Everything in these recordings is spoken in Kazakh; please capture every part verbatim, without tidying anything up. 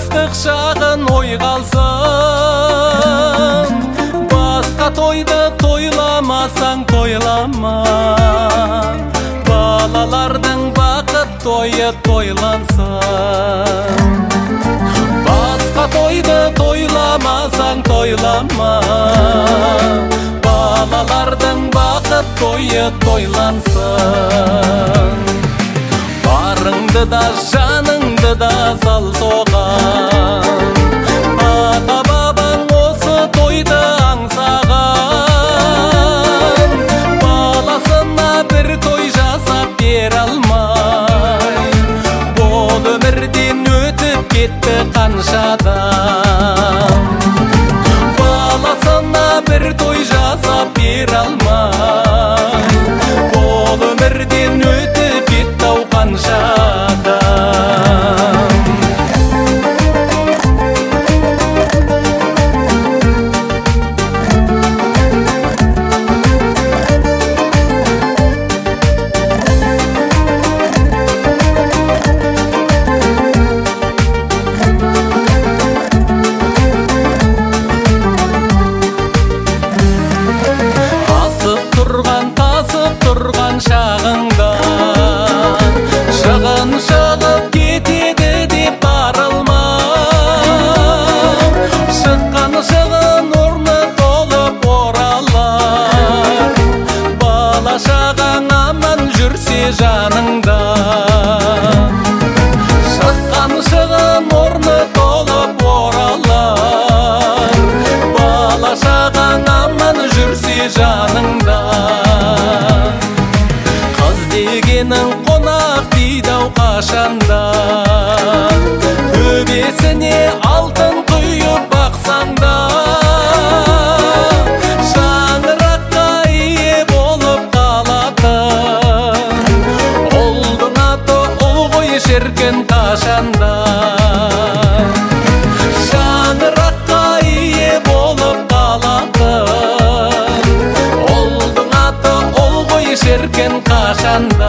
ыстық шағын ойға алсын. Басқа тойды тойламасаң тойлама, балалардың бақыт тойы тойлансын. Басқа тойды тойламасаң тойлама, балалардың бақыт тойы тойлансын. Барыңды да жаныңды да сал соған, ата бабаң осы тойды аңсаған. Баласына бір той жасап бере алмай, бұл өмірден өтіп кетті қаншадан. Баласына бір той жасап бере алмай, бұл өмірден өтіп кетті ау қаншадан. Тұрған шағыңда шығын шығып кетеді деп барылма. Шыққан шығын орны толып оралар, бала шағаң аман жүрсе жаныңда. Шыққан шығын орны толып оралар, бала шағаң аман жүрсе жаныңда. Дегенің қонақ дейді-ау қашанда, төбесіне алтын құйып бақсаңда. Шаңыраққа ие болып қалатын, ұлдың аты ұл ғой шіркін қашанда. Шаңыраққа ие болып қалатын, ұлдың аты ұл ғой шіркін қашанда.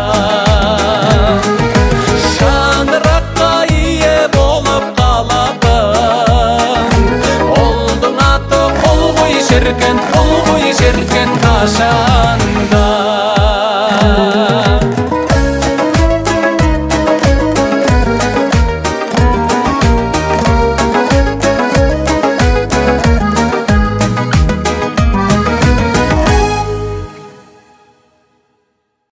Шаңыраққа ие болып қалатын, ұлдың аты ұл ғой шіркін, ұл ғой шіркін қашанда.